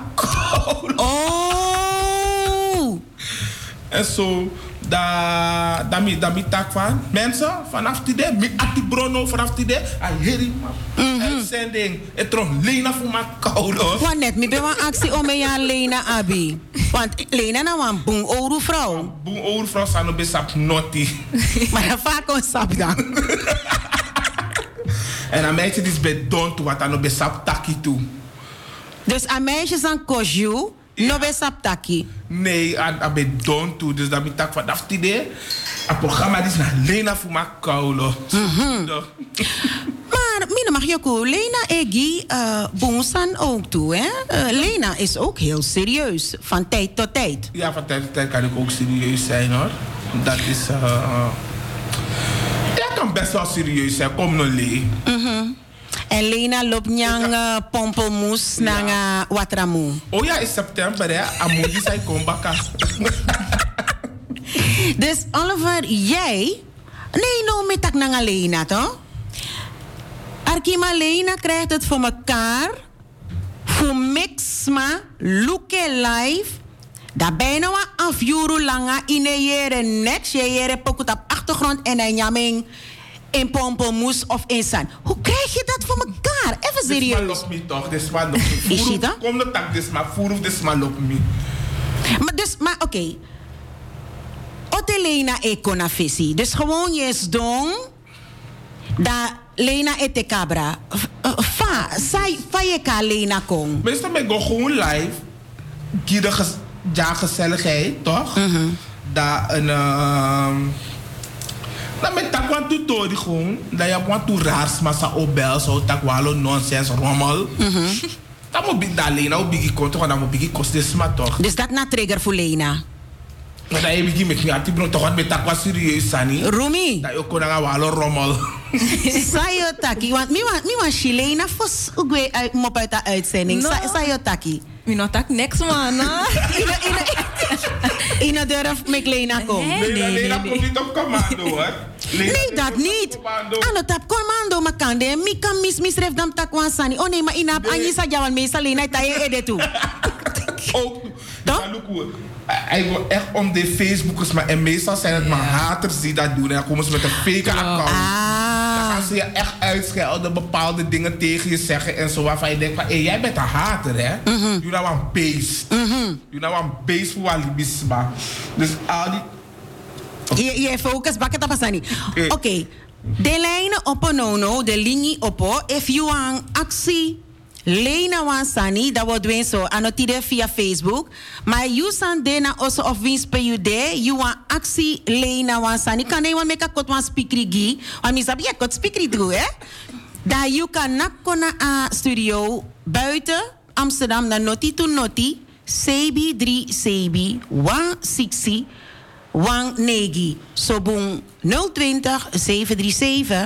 En zo, dat mi tak van mensen vanaf die day, mi ati brono vanaf die day, a heri ma. Uitzending, het trok Lena voor me koude. Want net, mi ben een actie om je Lena abi. Want Lena nou een boem oru vrouw. Boem oru vrouw zijn op besap noti. Maar dat vaak een sap dan. En een meisje is bij don toe, wat dan op besap taki toe. Dus een meisje is een kosju. No be saptaki. Nee, aan bij don toe. Dus dat betekent vanaf die idee. Het programma is naar Lena voor mij koulo. Maar mina mag je ook Lena egi boonsan ook toe, hè? Lena is ook heel serieus van tijd tot tijd. Ja, van tijd tot tijd kan ik ook serieus zijn, hoor. Dat is. Dat kan best wel serieus zijn. Kom nou, Lee. En Lena loopt nyang pompelmoes naar Watramu. Oh ja, in september, hè? Amoedi zijn kombaka. Dus Oliver, jij? Nee, no, met tak naar Lena, toch? Arkima Lena krijgt het voor elkaar. Voor mixma, look live. Dat bijna een afjuru langa in een jere nek. Je jere pokut op achtergrond en een jaming. In pompelmoes of in zand. Hoe krijg je dat voor elkaar? Even serieus. Dit is me toch. Dit is maar nog. Kom de tak, dit is maar voer of dit is maar lop me. Maar oké. Ote Lena ekona visie. Dus gewoon je is dong. Dat Lena ete cabra. Fa je ka Lena kom. Meestal ben ik gewoon live. Giede gezelligheid, toch? Dat een... Dan met tak wat tutorial gewoon. Dat je wat toe raars maar sa opbel. Zo tak walo nonsense rommel. Dan moet ik dat Lena ook bigi konto. Dan moet ik kosten sma toch. Dus dat na trigger voor Lena. Maar dan heb ik met me aan die bron toch met tak wat serieus sani. Rumi. Dat je kon dan walo rommel. Sayo taki. Want mi was Chilena fos ugwe mop uit de uitzending. Sayo taki. Mi no tak next man. Ina durf met Lena kom. Lena komt niet op commando, hoor. Nee, dat niet. Ano tap commando makande. Mi kan misref dam tak wan sani. Oh nee, maar ina anji sa jawan meestal Lena taye ede toe. Ook. Hij wil echt om de Facebookers, maar en meestal zijn het maar haters die dat doen. En dan komen ze met een fake account. Dan gaan ze je echt uitschelden, bepaalde dingen tegen je zeggen en zo. Waarvan je denkt van, jij bent een hater, hè? Je nou een beest. Je nou een beest voor alibisma. Dus al die... Je focus bakken tapasani. Oké. De lijnen op een nono, de linie op. If you want actie... Lena wansani, dat wordt doen zo. Anotide via Facebook. Maar you san dena also of wins pe you de. You want actie Lena wansani. Kan je make a kot wan speaker gi? Want mi sabi je kot speaker doe, hè? Dat you kan nakona a studio buiten Amsterdam na noti to noti. Sebi 3 Sebi 160 1 Sobong 020 737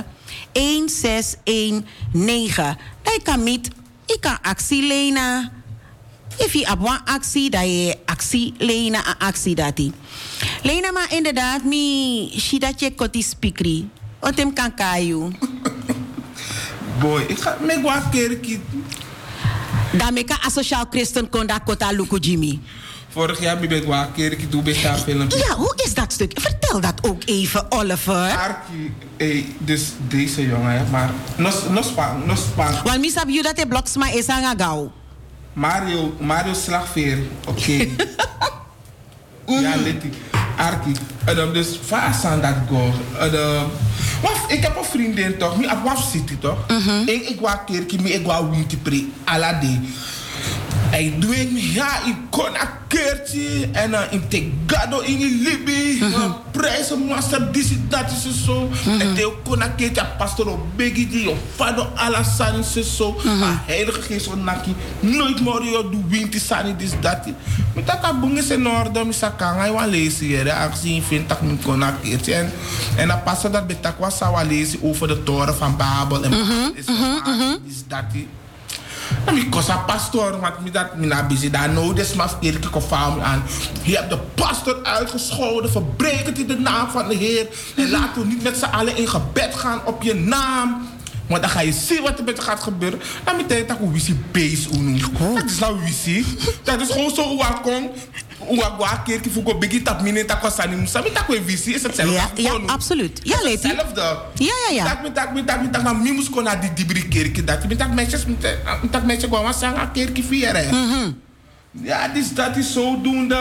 1619. Dat kan niet. Ik kan actie Lena. If je op een actie, dat je actie Lena een actie dat je. Lena, maar inderdaad, mi shidatje koti spikri. Otem kan kayu. Boy, ik ga me gwa kerkie. Dan me kan asociaal christen kon dat kota luku Jimmy. Vorig jaar ben ik gwa kerkie toe bij dat filmpje. Ja, hoe is dat stuk? Vertel dat ook even, Oliver. Arkie, dus deze jongen, maar nos span. Want misap je dat de bloksma is aan gauw. Mario Slagveer. Oké. Ja, Letty. Arki. Dus vast aan dat go. Ik heb een vriendin toch? Ik heb city toch? Ik wou keertje, ik wou winter alade. Ik doe me, ja, ik kon een keertje en ik take gado in je libi. Prijzen, master, dit dat is zo. En ik kon een keertje, pastor op Biggie, die op Fado Alassane is zo. Heilige geest van Naki, nooit meer je doet winter, sani, dit dat. Maar dat kan boeien in orde, ik kan gaan lezen hier. Aangezien ik vind dat ik kon een keertje. En dan pastor dat betak was zou lezen over de toren van Babel. En is dat. Ik was een pastor, want ik ben busy. Daar nodig maar eerlijk gevallen aan. Je hebt de pastor uitgescholden, verbreek het in de naam van de Heer. En laten we niet met z'n allen in gebed gaan op je naam. Want dan ga je zien wat er met je gaat gebeuren. Dan meteen dat we visie base doen. Dat is nou visie. Dat is gewoon zo welkom. Uwa keertje voor een beetje tap minen tak was aan hem. Dat we visie is hetzelfde. Ja, absoluut. Ja, Letty. Hetzelfde. Ja. Dat maar mimus kon naar die dibri keertje dat. Dat mensen gewoon zeggen een keertje vieren. Ja, dat is zodoende.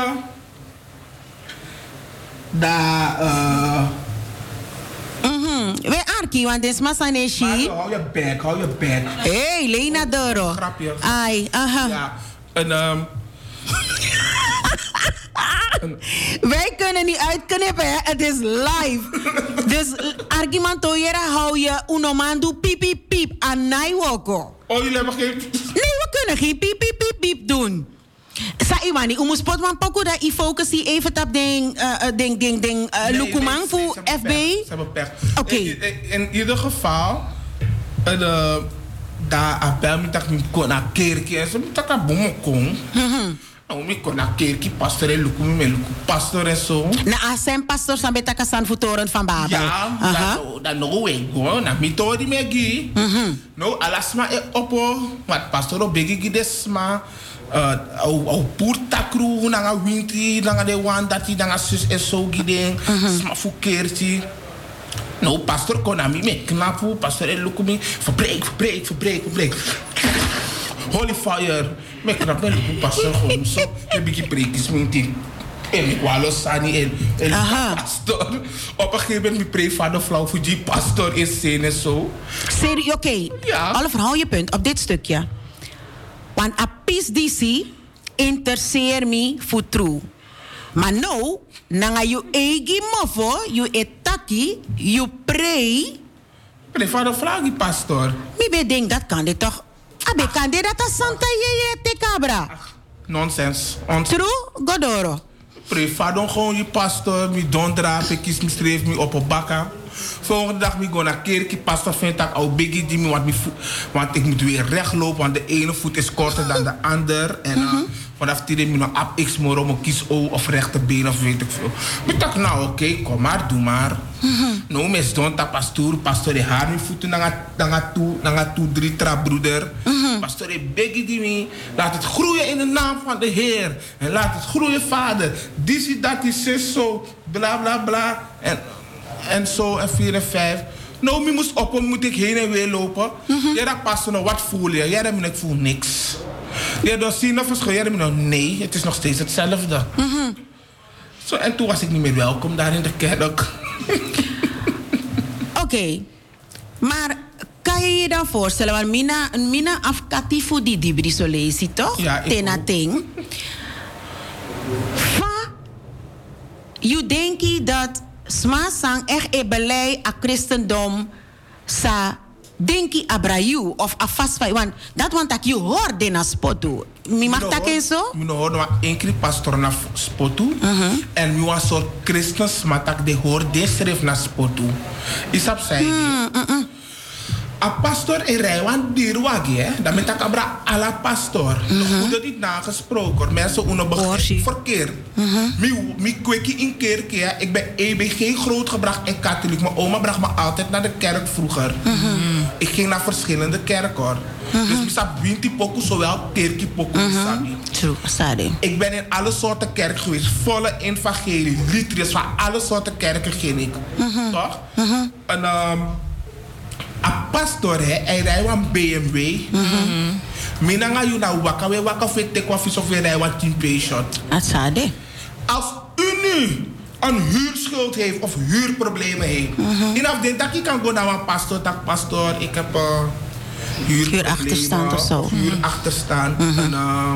We Arki, want dit is Massaneshi. Hou je bek. Hey, Lena Doro. Grapje. Ai, aha. Ja, en wij kunnen niet uitknippen, hè? Het is live. Dus argumentoyera hou je unomandu piep piep piep aan naiwoko. Oh, jullie hebben geen... Nee, we kunnen geen piep piep piep piep doen. Sa iwani, spot man poko dat I focus even tap ding lukumang voor FB. Ze hebben pech. Oké. In ieder geval, daar appel me dat ik kon naar kerkje en ze moet dat bomen komen. Nou, ik kon naar kerkje, pastor en lukum, pastor en zo. Na zijn pastor sambe takasan futoren van Babel. Ja, dan nog we go, na mito die megi. Nou, alasma e oppo, wat pastor op begi desma. Au purtakru nanga winti nanga de wan dati nanga sus en zo gideng sma fukerti no pastor konami me knapu pastor el lukumi verbreek holy fire me knap me luku pastor gewoon zo heb ik preekjes minti en ik wou sani en pastor op een gegeven moment me preek vader flauw voor die pastor in scène zo serie oké alle verhaal je punt op dit stukje. Want a piece DC interesseer me voor true. Maar nou, nanga you egi mofo, you etaki, you pray. Pray voor de vlaggie, pastor. Mi denk dat kan dit toch? Abe kan dit dat Santa Yeye te cabra? Nonsens. True, Godoro. Pray voor gewoon je pastor, mi donderdag, ik kies me streef me op een bakka. Volgende dag ik ga naar kerkje, pastor vindt dat al biggie die me want ik moet weer recht lopen, want de ene voet is korter dan de ander. En vanaf die ik nog op x moro, mijn kies of rechterbeen of weet ik veel. Ik dacht nou oké, kom maar, doe maar. Nou, mes don dat pastor de haar mijn voeten naar toe 3 trapbroeder. Pastor de biggie die me, laat het groeien in de naam van de Heer. En laat het groeien, vader. Die dat is zo, bla bla bla. En zo, en 4 en 5. Nou, mi moest op, moet ik heen en weer lopen. Ja, dat past nog, wat voel je? Ja, ik voel niks. Ja, dan zie je nog verschil. Ja, dan nee, het is nog steeds hetzelfde. Zo, en toen was ik niet meer welkom daar in de kerk. Oké, maar kan je je dan voorstellen, want mina afkati voor die dibri zo lezen, toch? Ja, ik Tena ting. Je denkt dat sma sang echt e belei a christendom sa denki abrayu of a fastfai want dat want dat je hoort in a spotu. Mi mag dat ken zo? Mi no hoor no enkele pastor na spotu en mi was soort christens maar dat de hoor de schrijf na spotu. Isap zei a pastor in Rijwan dierwagi hè, dan met dat abra ala pastor. Hoe dat niet nagesproken, mensen uno begrijpen verkeerd. Mi kwekkie in kerk, ik ben EBG grootgebracht in katholiek. Mijn oma bracht me altijd naar de kerk vroeger. Ik ging naar verschillende kerken hoor. Dus ik zat winti poku zowel kerkie poku sabi. Ik ben in alle soorten kerken geweest, volle evangelie, liedjes van alle soorten kerken ging ik, toch? En pastor, hij rijdt een BMW. Mina ga je nou waka fit te kwa vis of je rijdt een 10 shot. Atsade. Als u nu een huurschuld heeft of huurproblemen heeft. En of dat je kan gaan naar een pastor, ik heb huurachterstand of zo. Huurachterstand. En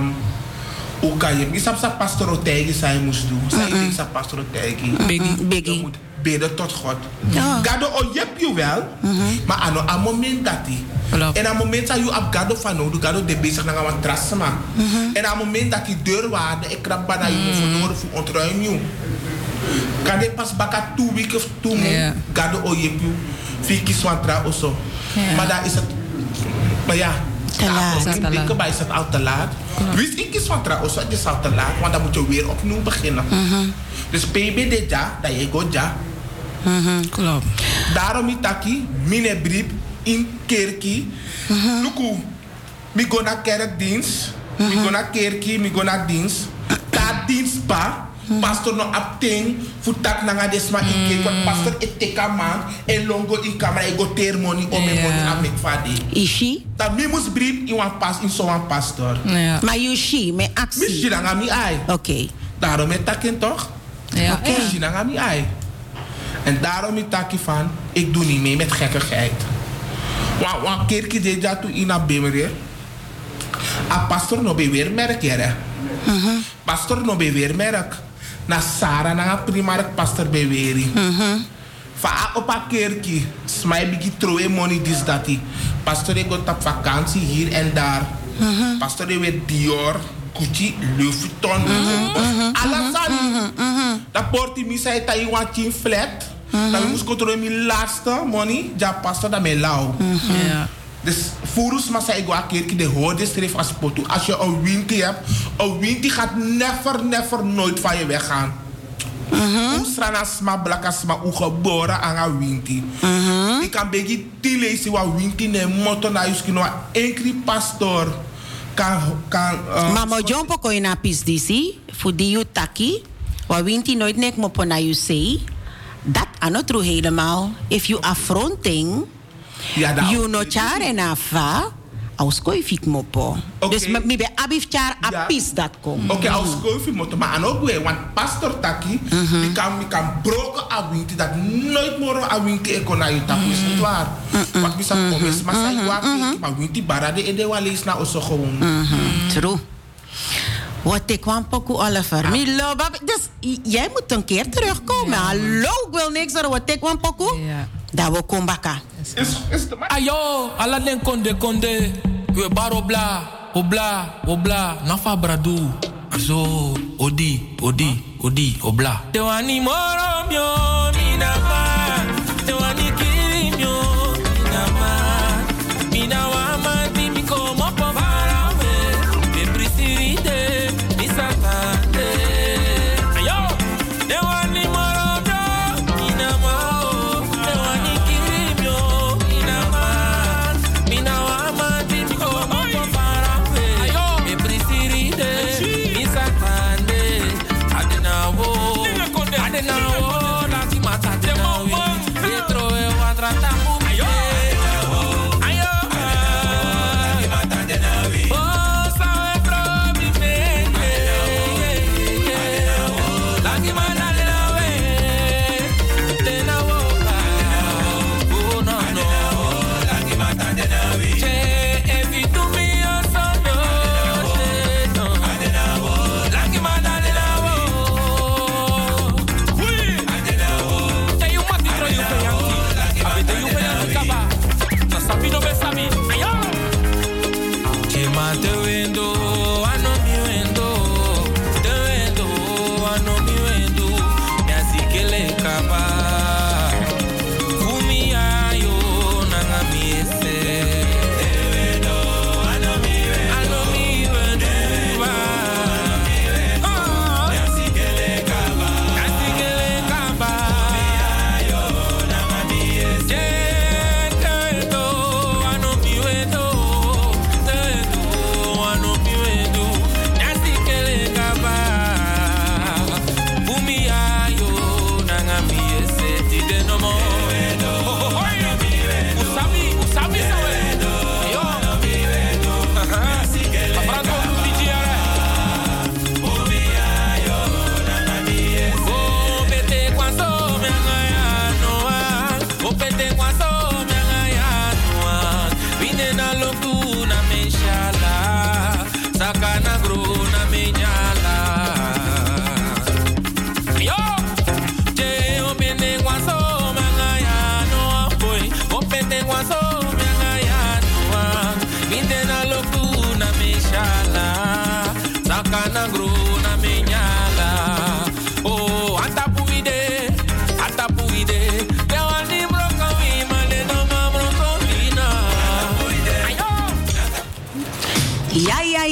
hoe kan je? Ik heb pastor Otegi zijn moest doen. Ik heb pastor Otegi. Biggie. Bidden tot God. Gado ojep je wel, maar aan een moment dat hij. En aan het moment dat je op gado van nodig, gado de bezig naar een trasma. En aan het moment dat je deurwaarde, ik krap bijna je verloren voor ontruim je. Kan je pas baka 2 weken of 2 maanden, gado ojep je, fikkie swantra of zo. Maar daar is het, maar ja. Te laat. Is het al te laat. Wist ik is van trouwens, het is al te laat, want dan moet je weer opnieuw beginnen. Dus PBD ja, dat je gaat ja. Klopt. Daarom is taki, mine brief in kerkie. Luku, mi go naar kerkdienst, mi go naar kerkie, mi go naar dienst. Ta dienst pa. Pastor no apting futak nanga desma in kerk, want pastor eteka man en longo in camera e go ter money om me money am ik fadi. Ishi? Dat mi mus brief in wan pas in zo'n pastor. Maar you she, me actie. Mi nanga mi ai. Oké. Daarom met takin toch? Ja. Mi nanga mi ai. En daarom is taki van, ik doe niet mee met gekkigheid. Want kerkje deed dat toen in Abimere. A pastor no be weer merk jere. Pastor no be weer merk. Na Sarah na primair pastor be weeri. Fa op a kerkje. Smai bigi troe money dis dati. Pastor e gaat op vakantie hier en daar. Pastor e weer Dior, Gucci, Louis Vuitton. Alasani. Dat porti mi zei dat je want je flat. Dat we moest controleren mijn laatste money. Ja, pastor dat me lauw. Dus voorus maar zei ik wel een keer de hoorde schreef als potu. Als je een wintie hebt, een wintie gaat never nooit van je weggaan. Hoe strana sma blaka sma u geboren aan een wintie. Ik kan beetje lezen wat wintie ne motto na juski no enkele pastor kan. Mama Jompo ko na pis disi voor die u taki. Wat wintie nooit nek mopo na you say. Dat ano true helemaal. If you affronting. Ja, you no chare na fa, aus koifik mopo. Dus mi be abif char apis dat kom. Oké, aus koifik mopo, maar aan ook weer, want pastor taki, mi kan broken awinti dat nooit meer awinti economie tak is niet waar. Wat mi sa komes, maar sai wapi, maar winti barade ede walees na oso gewoon. True. Wat ik kwam poku Oliver. Mi love. Dus jij moet een keer terugkomen. Hallo, ik wil niks zeggen. Wat ik kwam poku. Daar we komen baka. Ayo, ala den konde. We bar obla. Nafa bradu. Azo, odi, obla. Te wani moro mio, minama. Te wani kiri mio, minama. Minawa mandi mi komo po farawe. Me prisiride, mi satande. Ayo, te wani moro mio, minama. Te wani kiri mio, minama. Minawa mandi mi komo po farawe. Ayo, me prisiride, mi satande. Adenawo, lati mata denawi. Pietro e wadrata mumi.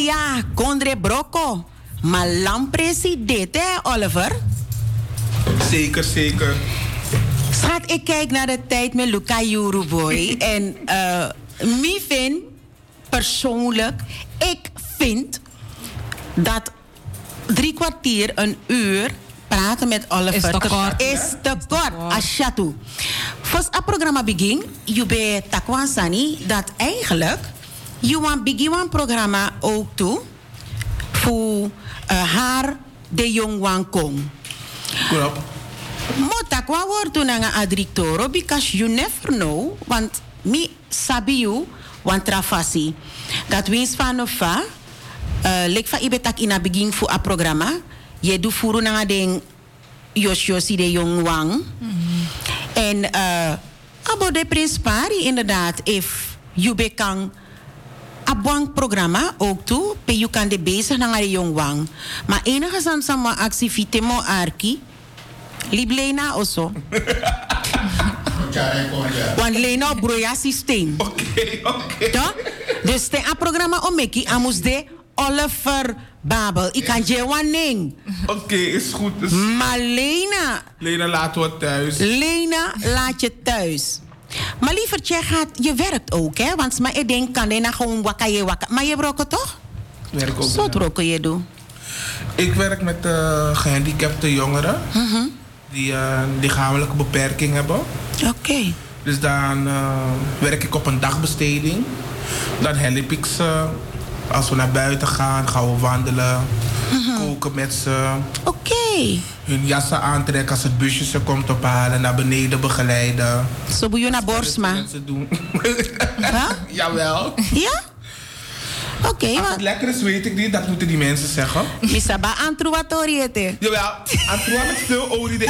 ja, Condre Brocco. Maar lang president, hè, Oliver? Zeker, zeker. Schat, ik kijk naar de tijd met Luca Juruboy. En mij vind, persoonlijk, ik vind dat 3 kwartier, een uur praten met Oliver is te kort. Ashatu. Voor het programma begin, je bent takwan sani dat eigenlijk je want begin een programma ook toe voor haar de jong wan kom. Klopt. Motakwa wordt toen aan adrictoro because you never know, want mi sabi you want trafasi. Dat wins van of lek van ibetak in het begin voor het programma. Je doet voor een ding Yoshi de Jong Wang. En abo de Prins Pari inderdaad, if je bekang abwang programma ook toe, pe je kan de bezig naar de Jong Wang. Maar enige zand sama activiteit mo arki, liep Lena also. Want Lena op broja systeem. Oké. Dus ten a programma omeki amus de Oliver Babel. Ik kan je wanneer. Oké, is goed. Dus... Maar Lena laat we thuis. Lena laat je thuis. Maar liever, je werkt ook, hè? Want maar ik denk, kan Lena gewoon wakka. Maar je brokken toch? Werk ook. Zo brokken je doen. Ik werk met gehandicapte jongeren. Die lichamelijke beperking hebben. Oké. Dus dan werk ik op een dagbesteding. Dan help ik ze. Als we naar buiten gaan we wandelen. Koken met ze. Oké. Hun jassen aantrekken als het busje ze komt ophalen. Naar beneden begeleiden. Zo moet je naar Borsma. Dat ze doen. Huh? Jawel. Ja? Oké. Als het lekker is, weet ik niet. Dat moeten die mensen zeggen. Misaba antruatoriëte. Jawel. Antrua met veel olie.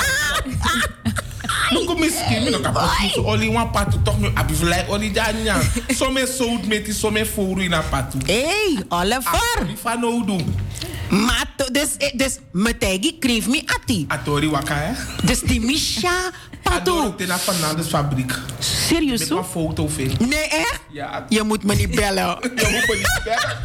Nog misschien, nog een olie wan patu toch nu abivlei olie janya. Sommige zout met die sommige foru in een patu. Hey, Oliver. Van nou doen. Maar dus metegi kreeg me ati. Atori waka hè. Dus die Misha patu. Adoro tena Fernandes fabriek. Serieus? Met een foto veel. Nee echt? Ja. Je moet me niet bellen. Je moet me niet bellen.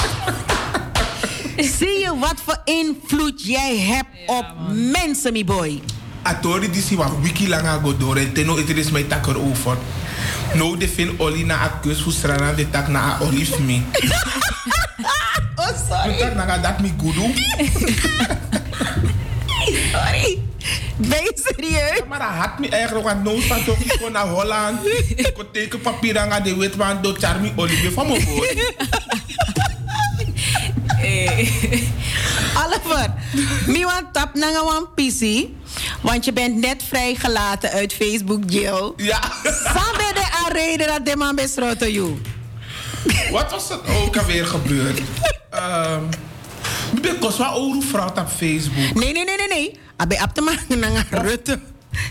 Zie je wat voor invloed jij hebt op mensen, mi boy? Atori die si wat wiki lang ago door en teno het is mijn takker over. No de fin oli na akus fu strana de tak na olive me. Oh sorry. Tak na dat mi gudu. Sorry. Ben je serieus? Ja, maar dat had me eigenlijk want no van toch gewoon naar Holland. Ik kon tekenpapier aan de witman door charmi olive van mijn boy. Oliver, mi want tap na wan pisi, want je bent net vrijgelaten uit Facebook jail. Ja. Samen de reden dat de man besloten you. Wat was er ook alweer gebeurd? Ik ben kost wel oru vrouw op Facebook. Nee. Abe op te maken naar Rutte.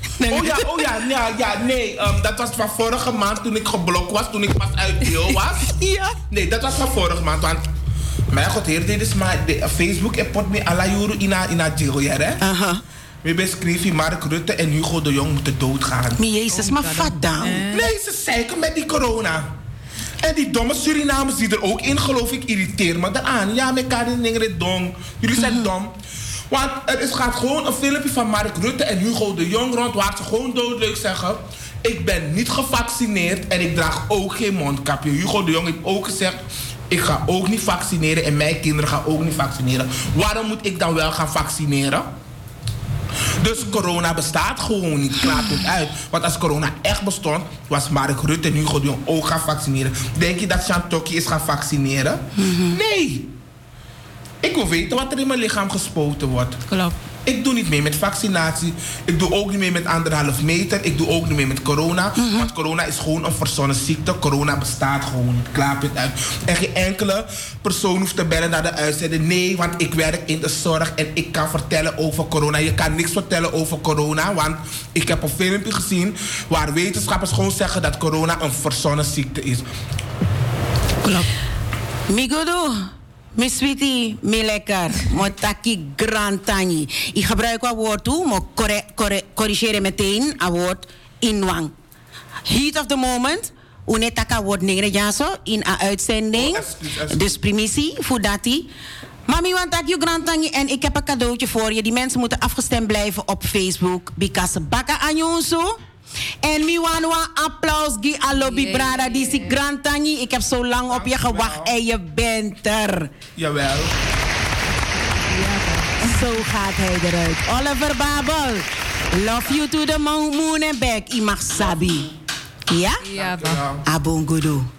Nee. Dat was van vorige maand toen ik geblokt was, toen ik pas uit jail was. Ja. Nee, dat was van vorige maand, want... Maar god, hier dit is maar Facebook en pot me alla juru in a jail, hè? Aha. We beschreven Mark Rutte en Hugo de Jong moeten doodgaan. Maar Jezus, maar vat dan. Nee, ze zeiken met die corona. En die domme Surinamers die er ook in, geloof ik, irriteer me aan. Ja, met kan niet dom. Jullie zijn dom. Want gaat gewoon een filmpje van Mark Rutte en Hugo de Jong rond, waar ze gewoon doodleuk zeggen: ik ben niet gevaccineerd en ik draag ook geen mondkapje. Hugo de Jong heeft ook gezegd: ik ga ook niet vaccineren en mijn kinderen gaan ook niet vaccineren. Waarom moet ik dan wel gaan vaccineren? Dus corona bestaat gewoon niet. Klaart het uit. Want als corona echt bestond, was Mark Rutte en Hugo de Jong ook gaan vaccineren. Denk je dat Jean Tokkie is gaan vaccineren? Nee. Ik wil weten wat er in mijn lichaam gespoten wordt. Klopt. Ik doe niet mee met vaccinatie. Ik doe ook niet mee met 1,5 meter. Ik doe ook niet mee met corona. Want corona is gewoon een verzonnen ziekte. Corona bestaat gewoon niet. Klaar het uit. En geen enkele persoon hoeft te bellen naar de uitzending. Nee, want ik werk in de zorg en ik kan vertellen over corona. Je kan niks vertellen over corona. Want ik heb een filmpje gezien waar wetenschappers gewoon zeggen dat corona een verzonnen ziekte is. Klopt. Migodo. Mijn sweetie, mijn lekker. Motaki grantani. Ik gebruik een woord toe, maar corrigeren meteen een woord inwang. Heat of the moment, Unetaka wordt neerjaso in een uitzending. Dus primitie, voor dat. Mami, want dat je grantangi en ik heb een cadeautje voor je. Die mensen moeten afgestemd blijven op Facebook. Because baka anjonso. En mi wan applaus gi alobi brada die si grantangi. Ik heb zo lang op je gewacht en je bent er. Jawel. Zo gaat hij eruit. Oliver Babel. Love you to the moon and back. I mag sabi. Ja? Ja, ba. Abongudu.